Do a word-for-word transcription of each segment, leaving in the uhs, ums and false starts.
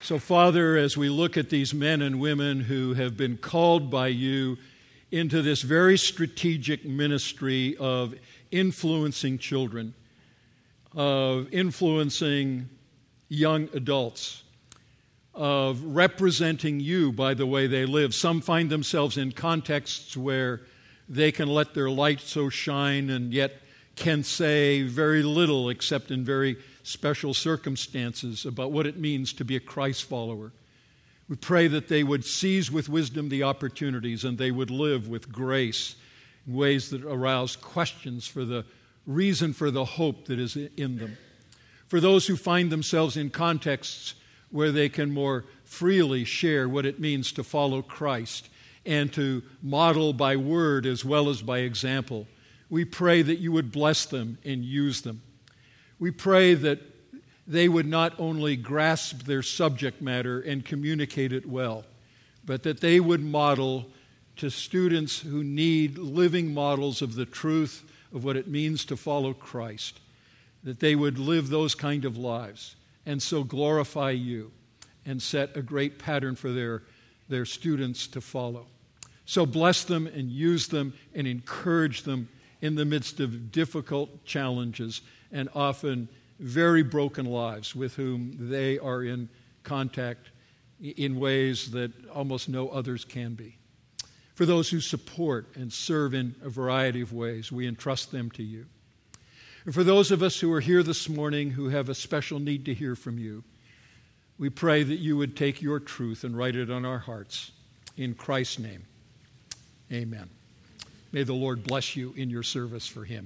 So, Father, as we look at these men and women who have been called by you into this very strategic ministry of influencing children, of influencing young adults, of representing you by the way they live. Some find themselves in contexts where they can let their light so shine and yet can say very little except in very special circumstances about what it means to be a Christ follower. We pray that they would seize with wisdom the opportunities and they would live with grace in ways that arouse questions for the reason for the hope that is in them. For those who find themselves in contexts where they can more freely share what it means to follow Christ and to model by word as well as by example, we pray that you would bless them and use them. We pray that they would not only grasp their subject matter and communicate it well, but that they would model to students who need living models of the truth of what it means to follow Christ, that they would live those kind of lives and so glorify you and set a great pattern for their, their students to follow. So bless them and use them and encourage them in the midst of difficult challenges and often very broken lives with whom they are in contact in ways that almost no others can be. For those who support and serve in a variety of ways, we entrust them to you. And for those of us who are here this morning who have a special need to hear from you, we pray that you would take your truth and write it on our hearts. In Christ's name, amen. May the Lord bless you in your service for him.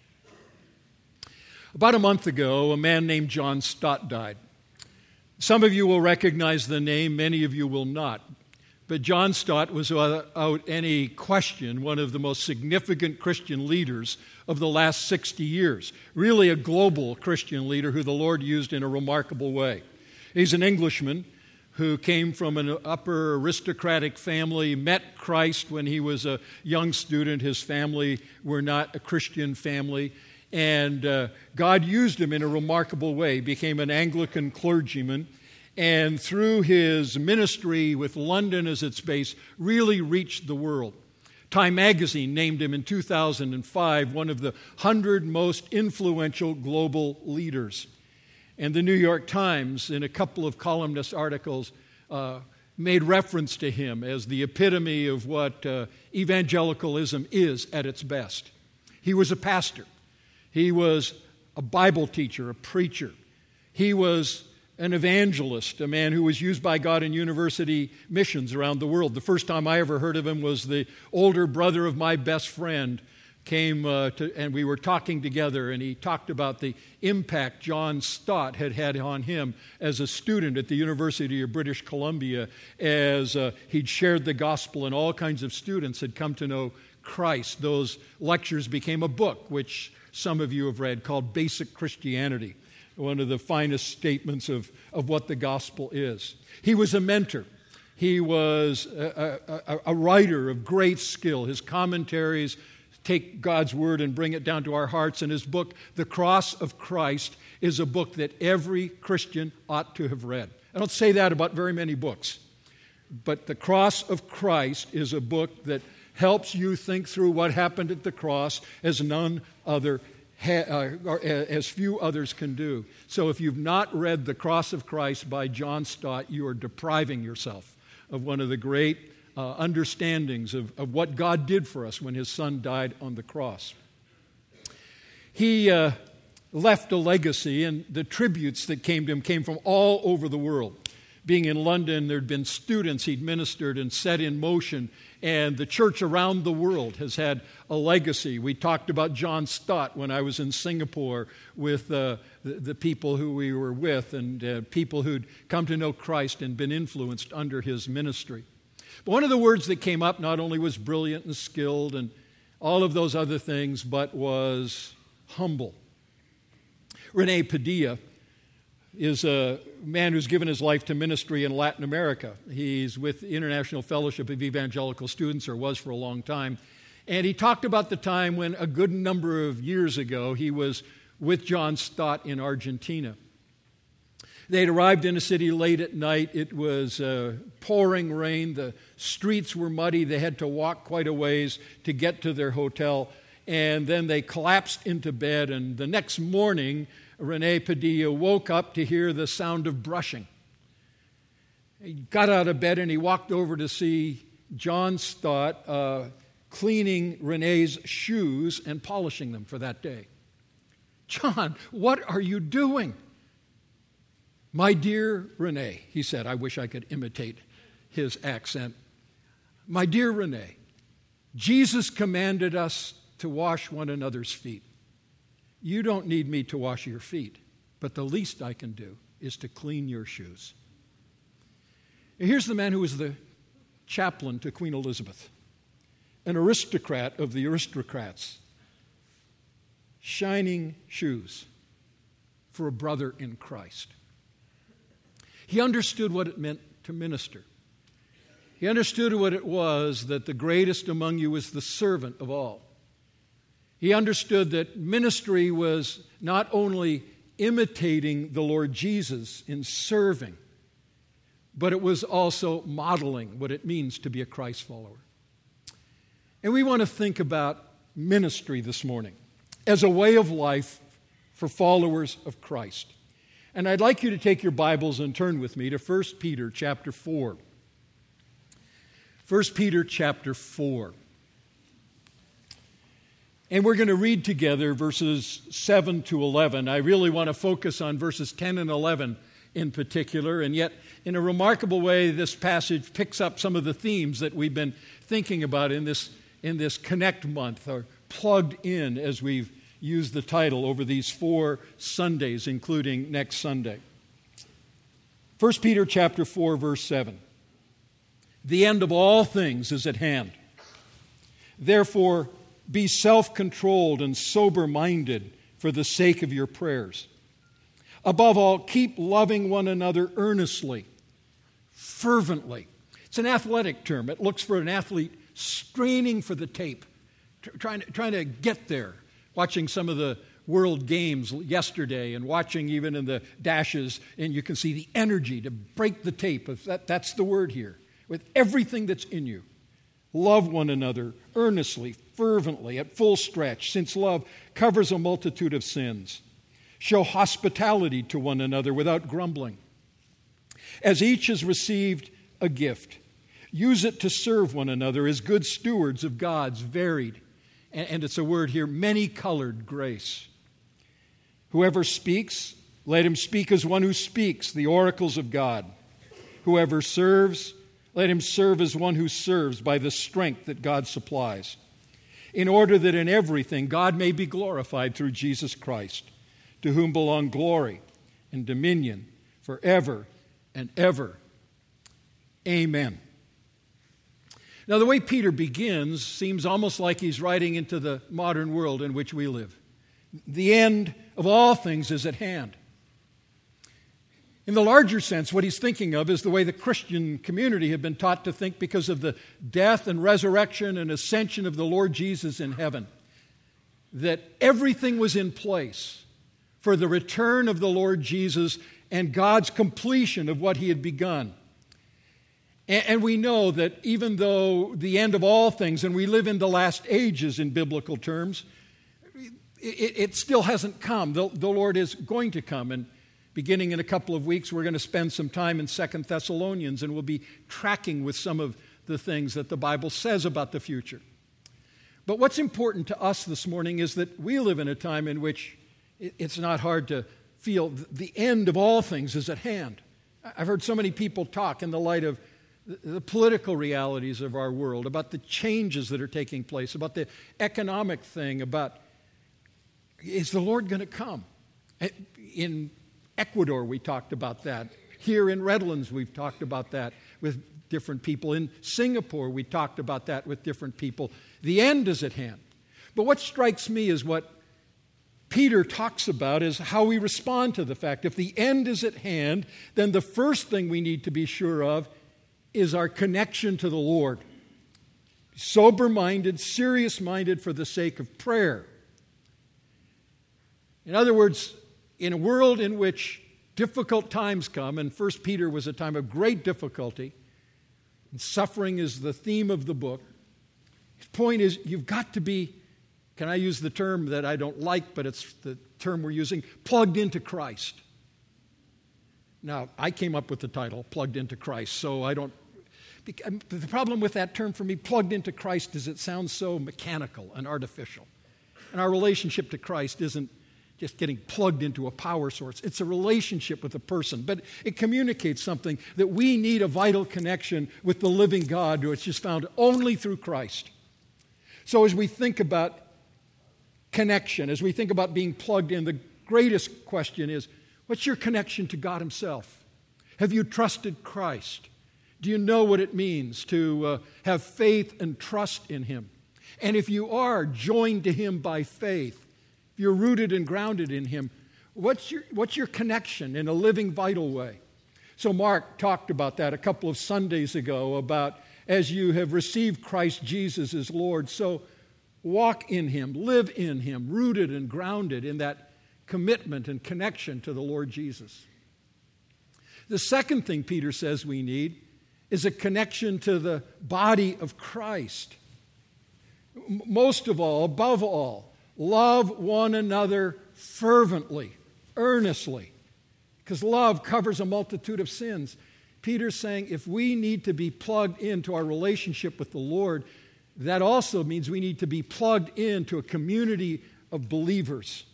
About a month ago, a man named John Stott died. Some of you will recognize the name, many of you will not. But John Stott was, without any question, one of the most significant Christian leaders of the last sixty years. Really a global Christian leader who the Lord used in a remarkable way. He's an Englishman who came from an upper aristocratic family, met Christ when he was a young student. His family were not a Christian family. And uh, God used him in a remarkable way. He became an Anglican clergyman. And through his ministry with London as its base, really reached the world. Time magazine named him in two thousand five one of the one hundred most influential global leaders. And the New York Times, in a couple of columnist articles, uh, made reference to him as the epitome of what uh, evangelicalism is at its best. He was a pastor. He was a Bible teacher, a preacher. He was an evangelist, a man who was used by God in university missions around the world. The first time I ever heard of him was the older brother of my best friend came uh, to, and we were talking together, and he talked about the impact John Stott had had on him as a student at the University of British Columbia, as uh, he'd shared the gospel, and all kinds of students had come to know Christ. Those lectures became a book, which some of you have read, called Basic Christianity, one of the finest statements of, of what the gospel is. He was a mentor. He was a, a, a writer of great skill. His commentaries take God's word and bring it down to our hearts. And his book, The Cross of Christ, is a book that every Christian ought to have read. I don't say that about very many books, but The Cross of Christ is a book that helps you think through what happened at the cross as none other ha- uh, or as few others can do. So if you've not read The Cross of Christ by John Stott, you are depriving yourself of one of the great uh, understandings of, of what God did for us when his son died on the cross. He uh, left a legacy, and the tributes that came to him came from all over the world. Being in London, there'd been students he'd ministered and set in motion, and the church around the world has had a legacy. We talked about John Stott when I was in Singapore with uh, the, the people who we were with, and uh, people who'd come to know Christ and been influenced under his ministry. But one of the words that came up not only was brilliant and skilled and all of those other things, but was humble. Rene Padilla is a man who's given his life to ministry in Latin America. He's with the International Fellowship of Evangelical Students, or was for a long time. And he talked about the time when a good number of years ago he was with John Stott in Argentina. They'd arrived in a city late at night. It was uh, pouring rain. The streets were muddy. They had to walk quite a ways to get to their hotel. And then they collapsed into bed. And the next morning, Rene Padilla woke up to hear the sound of brushing. He got out of bed and he walked over to see John Stott uh, cleaning Rene's shoes and polishing them for that day. "John, what are you doing?" "My dear Rene," he said. I wish I could imitate his accent. "My dear Rene, Jesus commanded us to wash one another's feet. You don't need me to wash your feet, but the least I can do is to clean your shoes." And here's the man who was the chaplain to Queen Elizabeth, an aristocrat of the aristocrats, shining shoes for a brother in Christ. He understood what it meant to minister. He understood what it was that the greatest among you was the servant of all. He understood that ministry was not only imitating the Lord Jesus in serving, but it was also modeling what it means to be a Christ follower. And we want to think about ministry this morning as a way of life for followers of Christ. And I'd like you to take your Bibles and turn with me to First Peter chapter four. First Peter chapter four. And we're going to read together verses seven to eleven. I really want to focus on verses ten and eleven in particular, and yet in a remarkable way this passage picks up some of the themes that we've been thinking about in this, in this Connect month, or plugged in as we've used the title over these four Sundays, including next Sunday. First Peter chapter four, verse seven. "The end of all things is at hand. Therefore, be self-controlled and sober-minded for the sake of your prayers. Above all, keep loving one another earnestly, fervently." It's an athletic term. It looks for an athlete straining for the tape, trying to, trying to get there. Watching some of the World Games yesterday and watching even in the dashes, and you can see the energy to break the tape. That, that's the word here. With everything that's in you. Love one another earnestly, fervently, at full stretch, since love covers a multitude of sins. Show hospitality to one another without grumbling. As each has received a gift, use it to serve one another as good stewards of God's varied, and it's a word here, many-colored grace. Whoever speaks, let him speak as one who speaks the oracles of God. Whoever serves, let him serve as one who serves by the strength that God supplies, in order that in everything God may be glorified through Jesus Christ, to whom belong glory and dominion forever and ever. Amen. Now, the way Peter begins seems almost like he's writing into the modern world in which we live. The end of all things is at hand. In the larger sense, what he's thinking of is the way the Christian community had been taught to think because of the death and resurrection and ascension of the Lord Jesus in heaven. That everything was in place for the return of the Lord Jesus and God's completion of what he had begun. And we know that even though the end of all things, and we live in the last ages in biblical terms, it still hasn't come. The Lord is going to come. And beginning in a couple of weeks, we're going to spend some time in Second Thessalonians, and we'll be tracking with some of the things that the Bible says about the future. But what's important to us this morning is that we live in a time in which it's not hard to feel the end of all things is at hand. I've heard so many people talk in the light of the political realities of our world, about the changes that are taking place, about the economic thing, about is the Lord going to come? In Ecuador, we talked about that. Here in Redlands, we've talked about that with different people. In Singapore, we talked about that with different people. The end is at hand. But what strikes me is what Peter talks about is how we respond to the fact. If the end is at hand, then the first thing we need to be sure of is our connection to the Lord. Sober-minded, serious-minded for the sake of prayer. In other words, in a world in which difficult times come, and First Peter was a time of great difficulty, and suffering is the theme of the book. His point is, you've got to be, can I use the term that I don't like, but it's the term we're using, plugged into Christ. Now, I came up with the title, Plugged into Christ, so I don't, the problem with that term for me, plugged into Christ, is it sounds so mechanical and artificial. And our relationship to Christ isn't just getting plugged into a power source. It's a relationship with a person, but it communicates something that we need a vital connection with the living God, which is found only through Christ. So as we think about connection, as we think about being plugged in, the greatest question is, what's your connection to God Himself? Have you trusted Christ? Do you know what it means to uh, have faith and trust in Him? And if you are joined to Him by faith, if you're rooted and grounded in Him, what's your, what's your connection in a living, vital way? So Mark talked about that a couple of Sundays ago, about as you have received Christ Jesus as Lord, so walk in Him, live in Him, rooted and grounded in that commitment and connection to the Lord Jesus. The second thing Peter says we need is a connection to the body of Christ. Most of all, above all, love one another fervently, earnestly, because love covers a multitude of sins. Peter's saying if we need to be plugged into our relationship with the Lord, that also means we need to be plugged into a community of believers.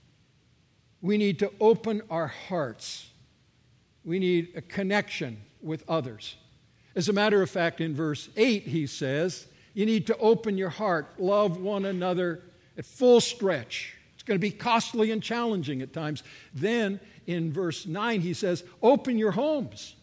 We need to open our hearts. We need a connection with others. As a matter of fact, in verse eight, he says, you need to open your heart, love one another at full stretch. It's going to be costly and challenging at times. Then in verse nine, he says, open your homes.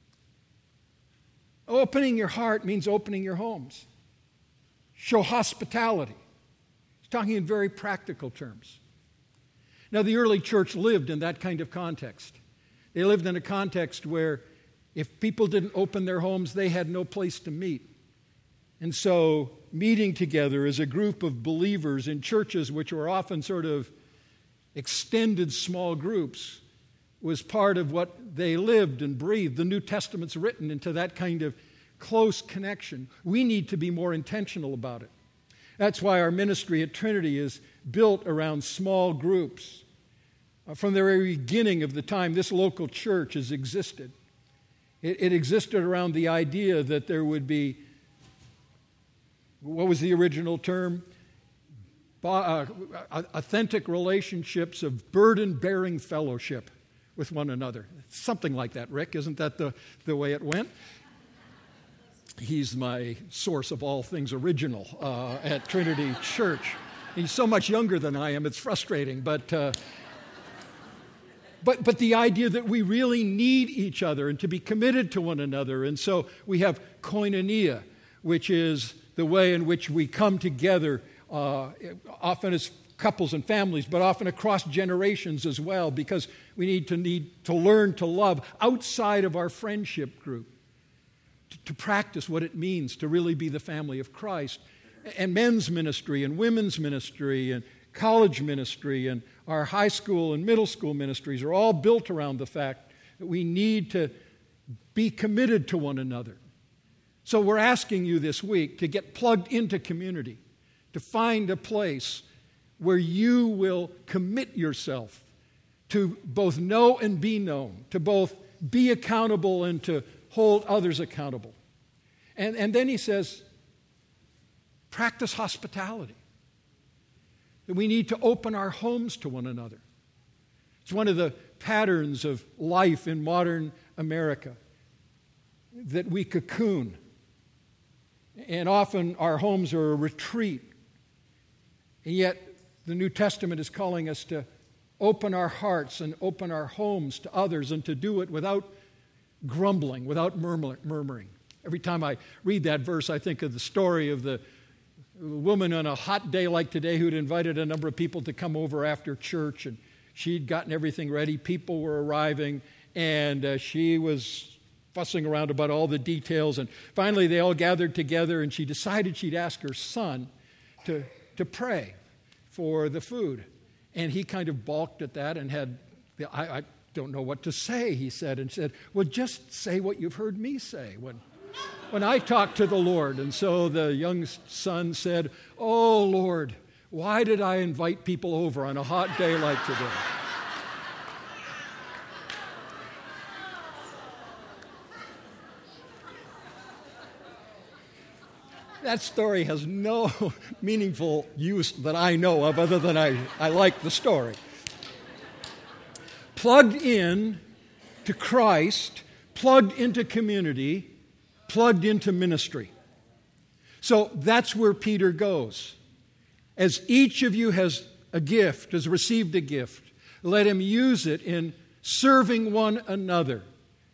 Opening your heart means opening your homes. Show hospitality. He's talking in very practical terms. Now, the early church lived in that kind of context. They lived in a context where if people didn't open their homes, they had no place to meet. And so meeting together as a group of believers in churches, which were often sort of extended small groups, was part of what they lived and breathed. The New Testament's written into that kind of close connection. We need to be more intentional about it. That's why our ministry at Trinity is built around small groups. Uh, from the very beginning of the time this local church has existed, it, it existed around the idea that there would be, what was the original term? Uh, authentic relationships of burden-bearing fellowship with one another. Something like that, Rick. Isn't that the, the way it went? He's my source of all things original uh, at Trinity Church. He's so much younger than I am, it's frustrating. But, uh, but, but the idea that we really need each other and to be committed to one another. And so we have koinonia, which is the way in which we come together, uh, often as couples and families, but often across generations as well, because we need to need to learn to love outside of our friendship group, to, to practice what it means to really be the family of Christ. And men's ministry and women's ministry and college ministry and our high school and middle school ministries are all built around the fact that we need to be committed to one another. So we're asking you this week to get plugged into community, to find a place where you will commit yourself to both know and be known, to both be accountable and to hold others accountable. And, and then he says, practice hospitality. That we need to open our homes to one another. It's one of the patterns of life in modern America, that we cocoon. And often our homes are a retreat. And yet the New Testament is calling us to open our hearts and open our homes to others, and to do it without grumbling, without murmuring. Every time I read that verse, I think of the story of the woman on a hot day like today who'd invited a number of people to come over after church, and she'd gotten everything ready. People were arriving, and uh, she was fussing around about all the details. And finally, they all gathered together, and she decided she'd ask her son to, to pray for the food. And he kind of balked at that and had, I, I, don't know what to say, he said, and said, well, just say what you've heard me say when, when I talk to the Lord. And so the young son said, oh, Lord, why did I invite people over on a hot day like today? That story has no meaningful use that I know of other than I, I like the story. Plugged in to Christ, plugged into community, plugged into ministry. So that's where Peter goes. As each of you has a gift, has received a gift, let him use it in serving one another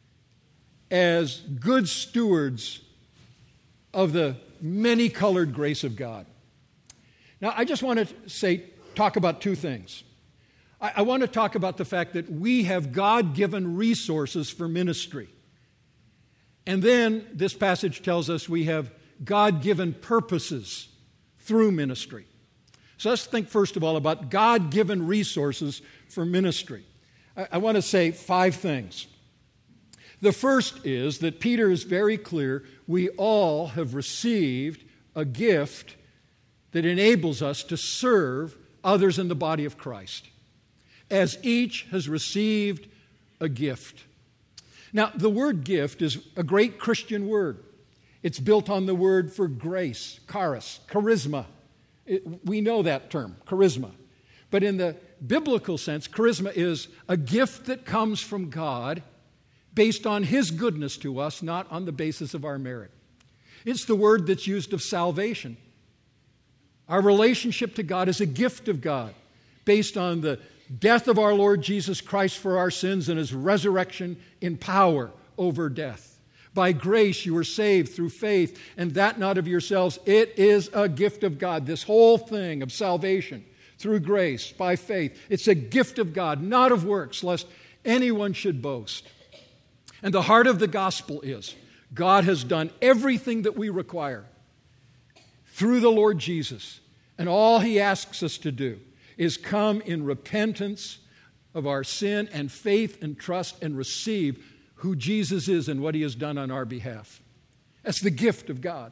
as good stewards of the many-colored grace of God. Now, I just want to say, talk about two things. I, I want to talk about the fact that we have God-given resources for ministry. And then this passage tells us we have God-given purposes through ministry. So let's think first of all about God-given resources for ministry. I, I want to say five things. The first is that Peter is very clear we all have received a gift that enables us to serve others in the body of Christ, as each has received a gift. Now, the word gift is a great Christian word. It's built on the word for grace, charis, charisma. It, we know that term, charisma. But in the biblical sense, charisma is a gift that comes from God based on His goodness to us, not on the basis of our merit. It's the word that's used of salvation. Our relationship to God is a gift of God based on the death of our Lord Jesus Christ for our sins and His resurrection in power over death. By grace you were saved through faith, and that not of yourselves. It is a gift of God. This whole thing of salvation through grace, by faith, it's a gift of God, not of works, lest anyone should boast. And the heart of the gospel is God has done everything that we require through the Lord Jesus. And all He asks us to do is come in repentance of our sin and faith and trust and receive who Jesus is and what He has done on our behalf. That's the gift of God.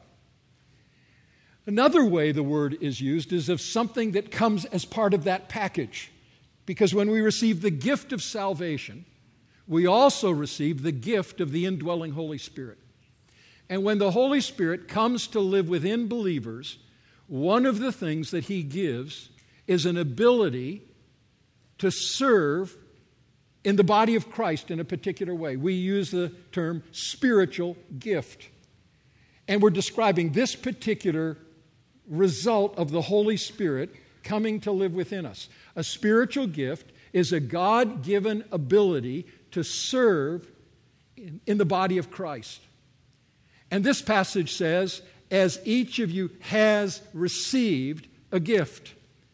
Another way the word is used is of something that comes as part of that package. Because when we receive the gift of salvation, we also receive the gift of the indwelling Holy Spirit. And when the Holy Spirit comes to live within believers, one of the things that He gives is an ability to serve in the body of Christ in a particular way. We use the term spiritual gift. And we're describing this particular result of the Holy Spirit coming to live within us. A spiritual gift is a God-given ability to serve in, in the body of Christ. And this passage says, as each of you has received a gift.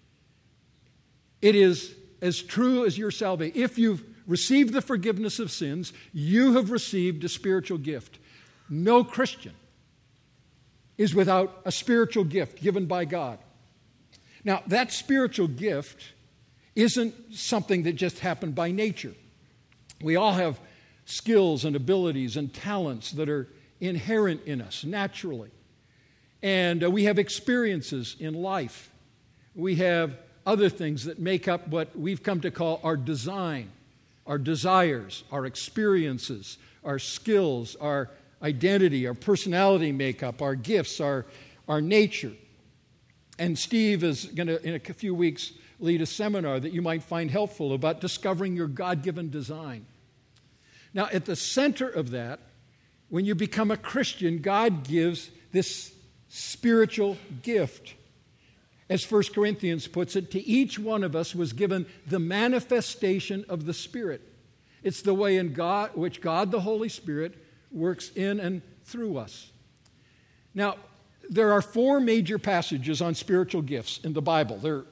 It is as true as your salvation. If you've received the forgiveness of sins, you have received a spiritual gift. No Christian is without a spiritual gift given by God. Now, that spiritual gift isn't something that just happened by nature. We all have skills and abilities and talents that are inherent in us naturally. And uh, we have experiences in life. We have other things that make up what we've come to call our design, our desires, our experiences, our skills, our identity, our personality makeup, our gifts, our, our nature. And Steve is going to, in a few weeks, lead a seminar that you might find helpful about discovering your God-given design. Now, at the center of that, when you become a Christian, God gives this spiritual gift. As First Corinthians puts it, to each one of us was given the manifestation of the Spirit. It's the way in God, which God, the Holy Spirit, works in and through us. Now, there are four major passages on spiritual gifts in the Bible. They're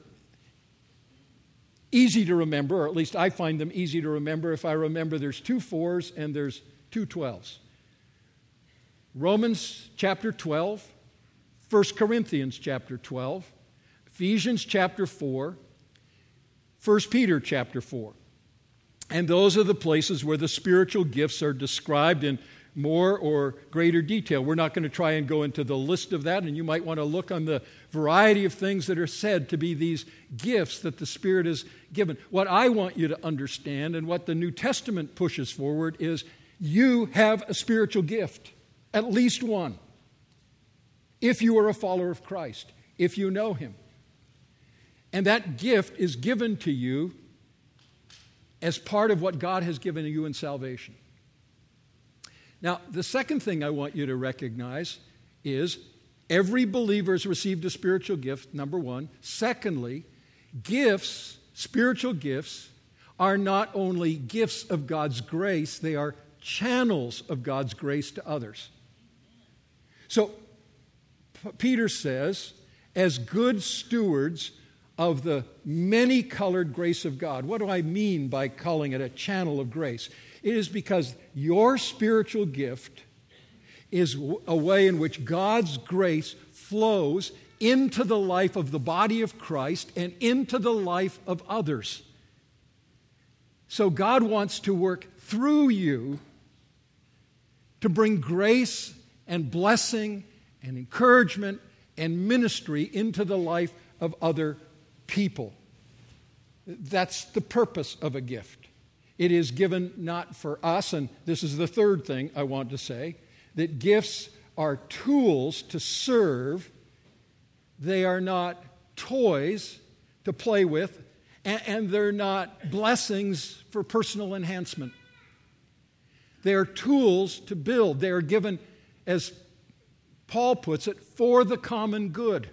easy to remember, or at least I find them easy to remember. If I remember, there's two fours and there's two twelves. Romans chapter twelve, First Corinthians chapter twelve, Ephesians chapter four, First Peter chapter four. And those are the places where the spiritual gifts are described in more or greater detail. We're not going to try and go into the list of that, and you might want to look on the variety of things that are said to be these gifts that the Spirit has given. What I want you to understand and what the New Testament pushes forward is you have a spiritual gift, at least one, if you are a follower of Christ, if you know Him. And that gift is given to you as part of what God has given you in salvation. Now, the second thing I want you to recognize is every believer has received a spiritual gift, number one. Secondly, gifts, spiritual gifts, are not only gifts of God's grace, they are channels of God's grace to others. So, P- Peter says, as good stewards of the many-colored grace of God. What do I mean by calling it a channel of grace? It is because your spiritual gift is a way in which God's grace flows into the life of the body of Christ and into the life of others. So God wants to work through you to bring grace and blessing and encouragement and ministry into the life of other people. That's the purpose of a gift. It is given not for us, and this is the third thing I want to say, that gifts are tools to serve. They are not toys to play with, and, and they're not blessings for personal enhancement. They are tools to build. They are given, as Paul puts it, for the common good.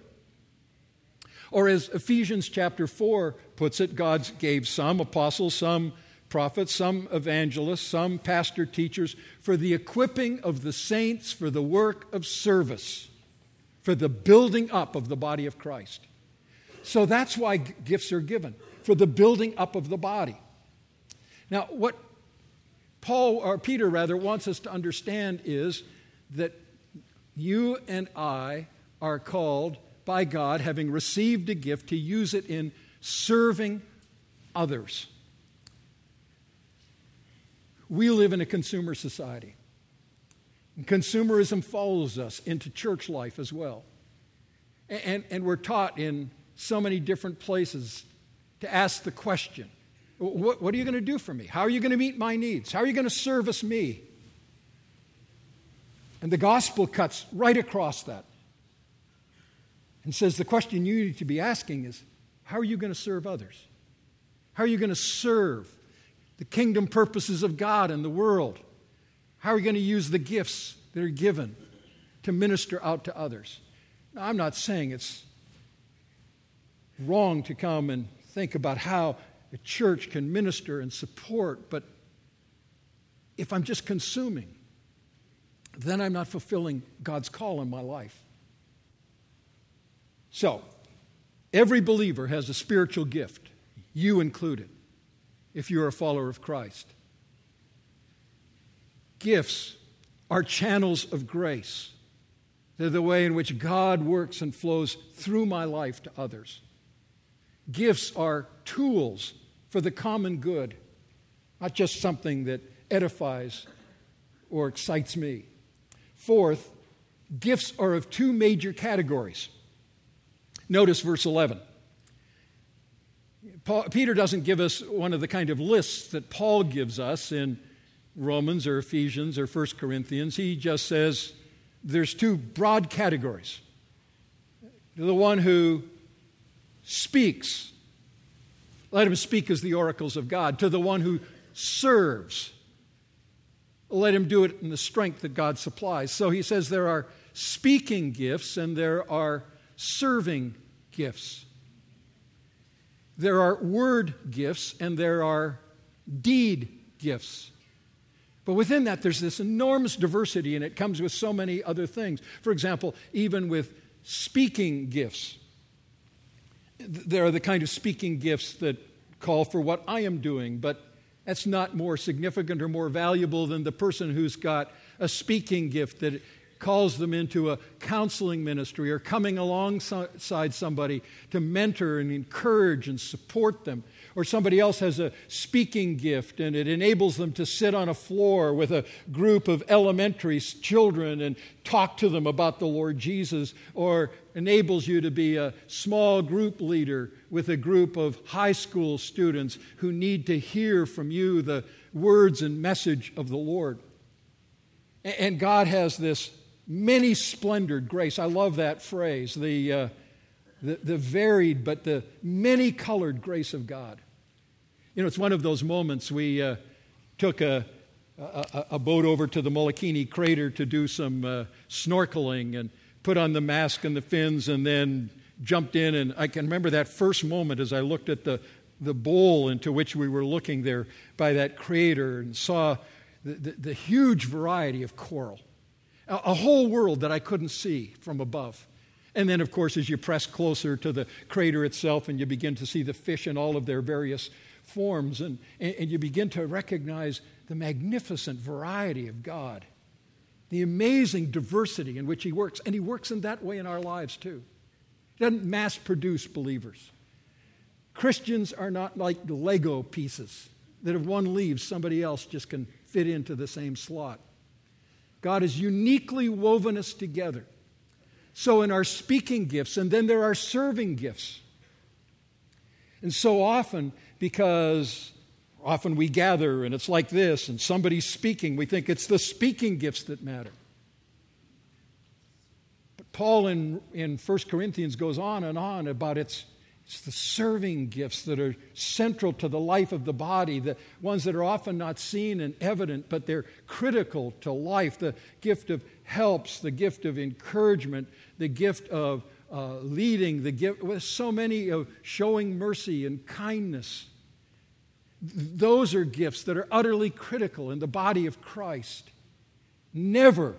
Or as Ephesians chapter four puts it, God gave some apostles, some prophets, some evangelists, some pastor teachers for the equipping of the saints for the work of service, for the building up of the body of Christ. So that's why gifts are given, for the building up of the body. Now, what Paul, or Peter rather, wants us to understand is that you and I are called by God, having received a gift, to use it in serving others. We live in a consumer society. And consumerism follows us into church life as well. And, and we're taught in so many different places to ask the question, what, what are you going to do for me? How are you going to meet my needs? How are you going to service me? And the gospel cuts right across that and says the question you need to be asking is, how are you going to serve others? How are you going to serve the kingdom purposes of God in the world? How are you going to use the gifts that are given to minister out to others? Now, I'm not saying it's wrong to come and think about how a church can minister and support, but if I'm just consuming, then I'm not fulfilling God's call in my life. So, every believer has a spiritual gift, you included, if you're a follower of Christ. Gifts are channels of grace. They're the way in which God works and flows through my life to others. Gifts are tools for the common good, not just something that edifies or excites me. Fourth, gifts are of two major categories. Notice verse eleven. Paul, Peter doesn't give us one of the kind of lists that Paul gives us in Romans or Ephesians or First Corinthians. He just says there's two broad categories. The one who speaks, let him speak as the oracles of God. To the one who serves, let him do it in the strength that God supplies. So he says there are speaking gifts and there are serving gifts. There are word gifts and there are deed gifts. But within that, there's this enormous diversity, and it comes with so many other things. For example, even with speaking gifts, there are the kind of speaking gifts that call for what I am doing, but that's not more significant or more valuable than the person who's got a speaking gift that calls them into a counseling ministry or coming alongside somebody to mentor and encourage and support them. Or somebody else has a speaking gift and it enables them to sit on a floor with a group of elementary children and talk to them about the Lord Jesus. Or enables you to be a small group leader with a group of high school students who need to hear from you the words and message of the Lord. And God has this many-splendored grace. I love that phrase, the, uh, the, the varied but the many-colored grace of God. You know, it's one of those moments. We uh, took a, a, a boat over to the Molokini crater to do some uh, snorkeling and put on the mask and the fins and then jumped in. And I can remember that first moment as I looked at the, the bowl into which we were looking there by that crater and saw the, the, the huge variety of coral. A, a whole world that I couldn't see from above. And then, of course, as you press closer to the crater itself and you begin to see the fish in all of their various forms, and, and you begin to recognize the magnificent variety of God, the amazing diversity in which He works. And He works in that way in our lives too. He doesn't mass produce believers. Christians are not like the Lego pieces that if one leaves, somebody else just can fit into the same slot. God has uniquely woven us together. So in our speaking gifts, and then there are serving gifts. And so often, because often we gather and it's like this, and somebody's speaking, we think it's the speaking gifts that matter. But Paul in, in First Corinthians goes on and on about it's, it's the serving gifts that are central to the life of the body, the ones that are often not seen and evident, but they're critical to life. The gift of helps, the gift of encouragement, the gift of uh, leading, the gift with so many of showing mercy and kindness. Those are gifts that are utterly critical in the body of Christ. Never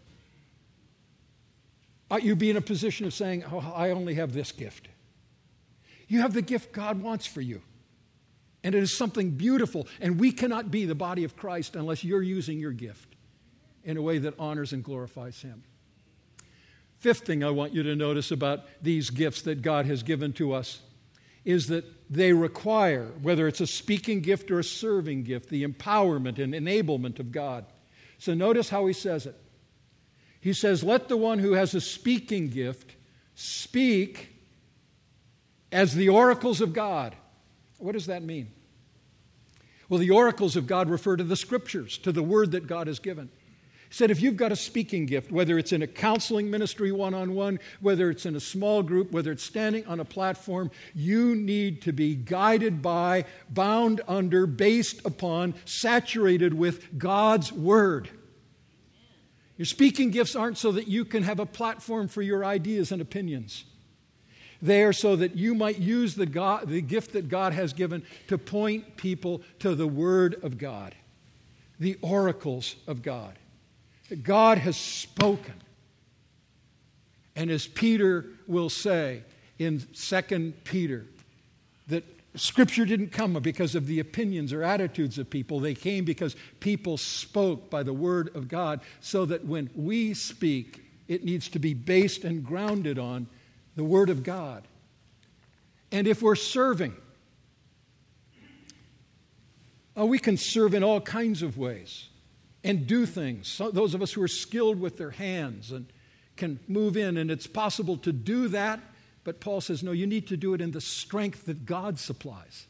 ought you be in a position of saying, oh, I only have this gift. You have the gift God wants for you. And it is something beautiful. And we cannot be the body of Christ unless you're using your gift in a way that honors and glorifies Him. Fifth thing I want you to notice about these gifts that God has given to us is that they require, whether it's a speaking gift or a serving gift, the empowerment and enablement of God. So notice how he says it. He says, let the one who has a speaking gift speak as the oracles of God. What does that mean? Well, the oracles of God refer to the Scriptures, to the Word that God has given. He said, if you've got a speaking gift, whether it's in a counseling ministry one-on-one, whether it's in a small group, whether it's standing on a platform, you need to be guided by, bound under, based upon, saturated with God's Word. Your speaking gifts aren't so that you can have a platform for your ideas and opinions. They are so that you might use the, God, the gift that God has given to point people to the Word of God, the oracles of God. God has spoken. And as Peter will say in Second Peter, that Scripture didn't come because of the opinions or attitudes of people. They came because people spoke by the Word of God, so that when we speak, it needs to be based and grounded on the Word of God. And if we're serving, oh, we can serve in all kinds of ways and do things. So those of us who are skilled with their hands and can move in, and it's possible to do that, but Paul says, no, you need to do it in the strength that God supplies.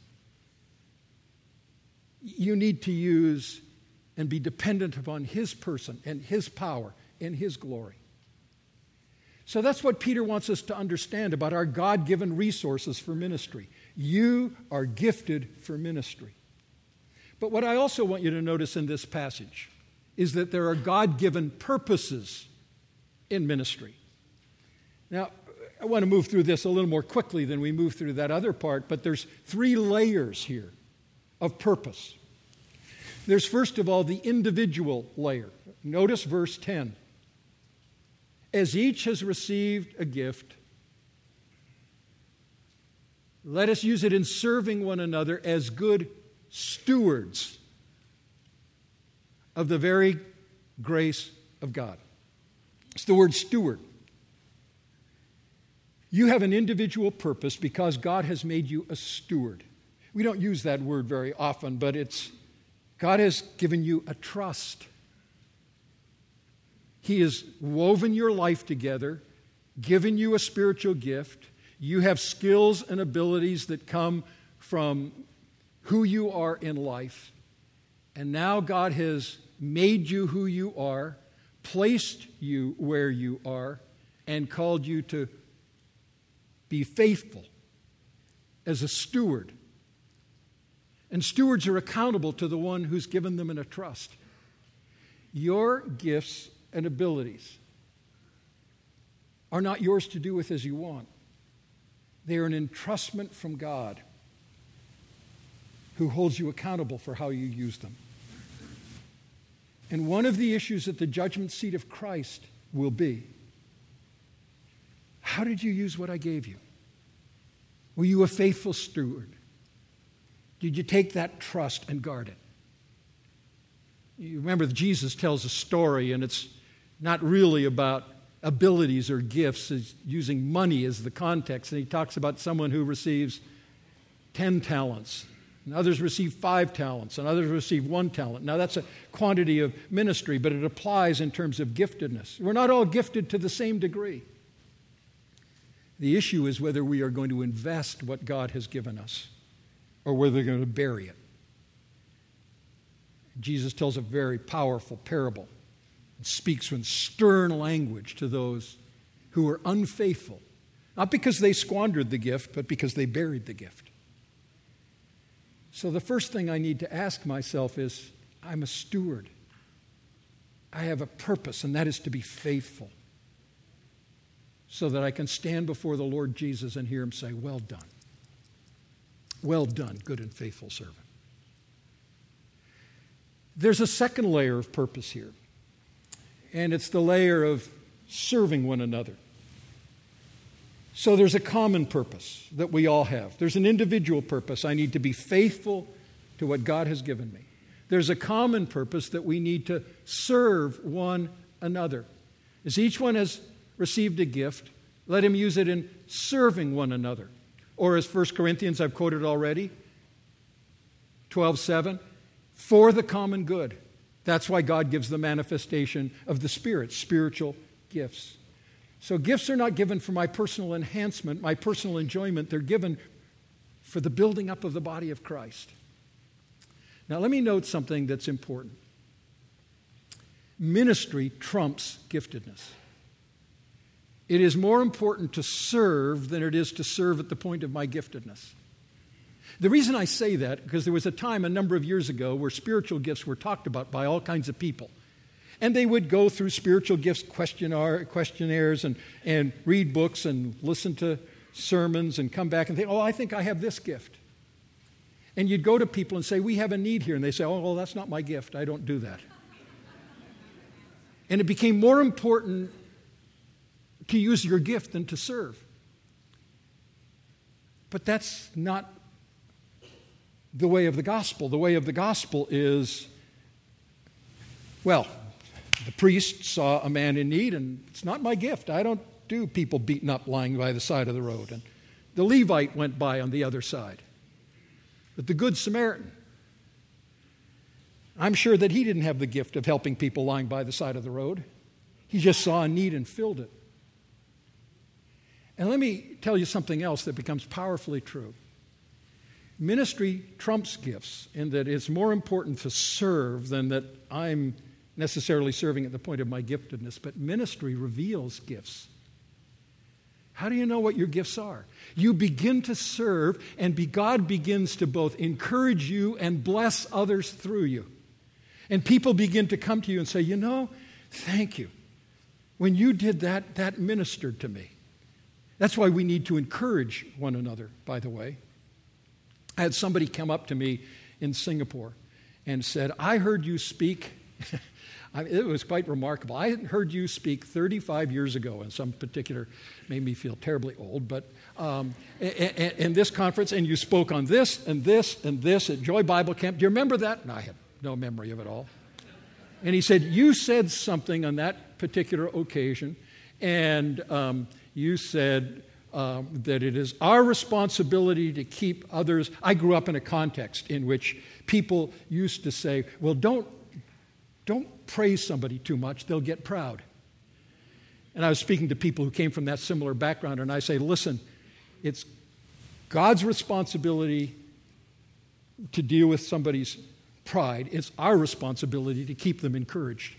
You need to use and be dependent upon His person and His power and His glory. So that's what Peter wants us to understand about our God-given resources for ministry. You are gifted for ministry. But what I also want you to notice in this passage is that there are God-given purposes in ministry. Now, I want to move through this a little more quickly than we move through that other part, but there's three layers here of purpose. There's, first of all, the individual layer. Notice verse ten. As each has received a gift, let us use it in serving one another as good stewards of the very grace of God. It's the word steward. You have an individual purpose because God has made you a steward. We don't use that word very often, but it's God has given you a trust. He has woven your life together, given you a spiritual gift. You have skills and abilities that come from who you are in life. And now God has made you who you are, placed you where you are, and called you to be faithful as a steward. And stewards are accountable to the one who's given them in a trust. Your gifts and abilities are not yours to do with as you want. They are an entrustment from God, who holds you accountable for how you use them. And one of the issues at the judgment seat of Christ will be, how did you use what I gave you? Were you a faithful steward? Did you take that trust and guard it? You remember that Jesus tells a story, and it's not really about abilities or gifts, it's using money as the context. And he talks about someone who receives ten talents, and others receive five talents, and others receive one talent. Now that's a quantity of ministry, but it applies in terms of giftedness. We're not all gifted to the same degree. The issue is whether we are going to invest what God has given us or whether we're going to bury it. Jesus tells a very powerful parable and speaks in stern language to those who are unfaithful, not because they squandered the gift, but because they buried the gift. So the first thing I need to ask myself is, I'm a steward. I have a purpose, and that is to be faithful, so that I can stand before the Lord Jesus and hear him say, well done. Well done, good and faithful servant. There's a second layer of purpose here, and it's the layer of serving one another. So there's a common purpose that we all have. There's an individual purpose. I need to be faithful to what God has given me. There's a common purpose that we need to serve one another. As each one has received a gift, let him use it in serving one another. Or as First Corinthians, I've quoted already, twelve seven, for the common good. That's why God gives the manifestation of the Spirit, spiritual gifts. So gifts are not given for my personal enhancement, my personal enjoyment. They're given for the building up of the body of Christ. Now let me note something that's important. Ministry trumps giftedness. It is more important to serve than it is to serve at the point of my giftedness. The reason I say that, because there was a time a number of years ago where spiritual gifts were talked about by all kinds of people. And they would go through spiritual gifts questionnaire, questionnaires and, and read books and listen to sermons and come back and think, oh, I think I have this gift. And you'd go to people and say, we have a need here. And they say, oh, well, that's not my gift. I don't do that. And it became more important to use your gift than to serve. But that's not the way of the gospel. The way of the gospel is, well, the priest saw a man in need, and it's not my gift. I don't do people beaten up lying by the side of the road. And the Levite went by on the other side. But the Good Samaritan, I'm sure that he didn't have the gift of helping people lying by the side of the road. He just saw a need and filled it. And let me tell you something else that becomes powerfully true. Ministry trumps gifts in that it's more important to serve than that I'm necessarily serving at the point of my giftedness, but ministry reveals gifts. How do you know what your gifts are? You begin to serve, and God begins to both encourage you and bless others through you. And people begin to come to you and say, you know, thank you. When you did that, that ministered to me. That's why we need to encourage one another, by the way. I had somebody come up to me in Singapore and said, I heard you speak. It was quite remarkable. I had heard you speak thirty-five years ago in some particular, made me feel terribly old, but um, in this conference, and you spoke on this and this and this at Joy Bible Camp. Do you remember that? And I had no memory of it all. And he said, you said something on that particular occasion, and um, you said um, that it is our responsibility to keep others. I grew up in a context in which people used to say, well, don't, don't praise somebody too much, they'll get proud. And I was speaking to people who came from that similar background, and I say, listen, it's God's responsibility to deal with somebody's pride. It's our responsibility to keep them encouraged.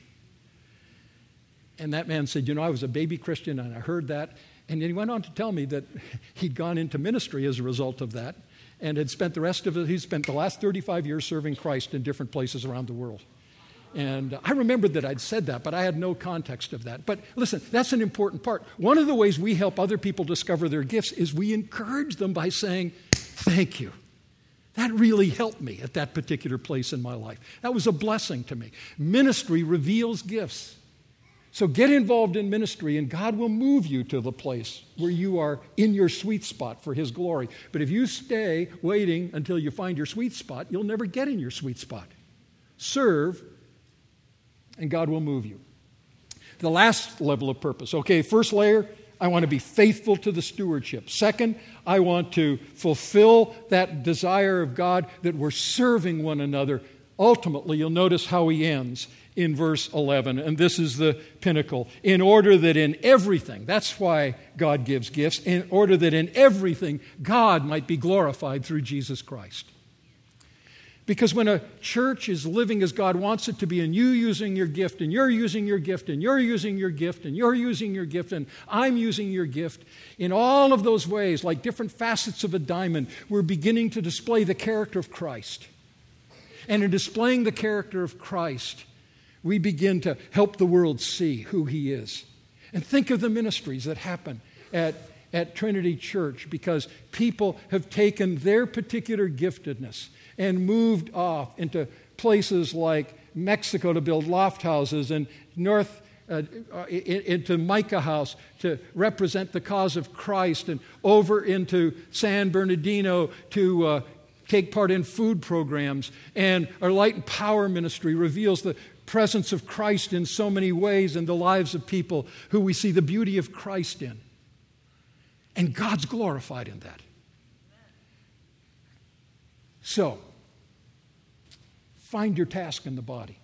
And that man said, you know, I was a baby Christian and I heard that. And then he went on to tell me that he'd gone into ministry as a result of that and had spent the rest of it, he spent the last thirty-five years serving Christ in different places around the world. And I remembered that I'd said that, but I had no context of that. But listen, that's an important part. One of the ways we help other people discover their gifts is we encourage them by saying, thank you. That really helped me at that particular place in my life. That was a blessing to me. Ministry reveals gifts. So get involved in ministry, and God will move you to the place where you are in your sweet spot for His glory. But if you stay waiting until you find your sweet spot, you'll never get in your sweet spot. Serve, and God will move you. The last level of purpose. Okay, first layer, I want to be faithful to the stewardship. Second, I want to fulfill that desire of God that we're serving one another. Ultimately, you'll notice how he ends in verse eleven, and this is the pinnacle. In order that in everything, that's why God gives gifts, in order that in everything God might be glorified through Jesus Christ. Because when a church is living as God wants it to be, and you using your gift, and you're using your gift, and you're using your gift, and you're using your gift, and I'm using your gift, in all of those ways, like different facets of a diamond, we're beginning to display the character of Christ. And in displaying the character of Christ, we begin to help the world see who He is. And think of the ministries that happen at, at Trinity Church, because people have taken their particular giftedness and moved off into places like Mexico to build loft houses, and north uh, into Micah House to represent the cause of Christ, and over into San Bernardino to uh, take part in food programs. And our Light and Power ministry reveals the presence of Christ in so many ways in the lives of people who we see the beauty of Christ in. And God's glorified in that. So, find your task in the body.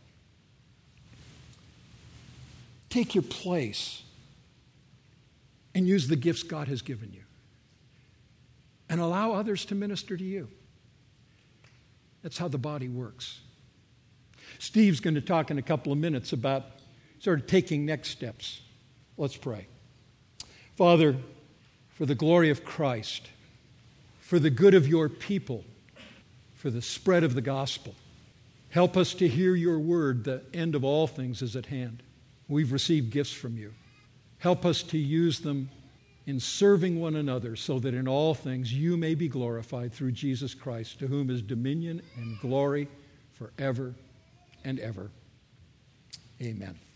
Take your place and use the gifts God has given you. And allow others to minister to you. That's how the body works. Steve's going to talk in a couple of minutes about sort of taking next steps. Let's pray. Father, for the glory of Christ, for the good of your people, for the spread of the gospel, help us to hear your word. The end of all things is at hand. We've received gifts from you. Help us to use them in serving one another, so that in all things you may be glorified through Jesus Christ, to whom is dominion and glory forever and ever. Amen.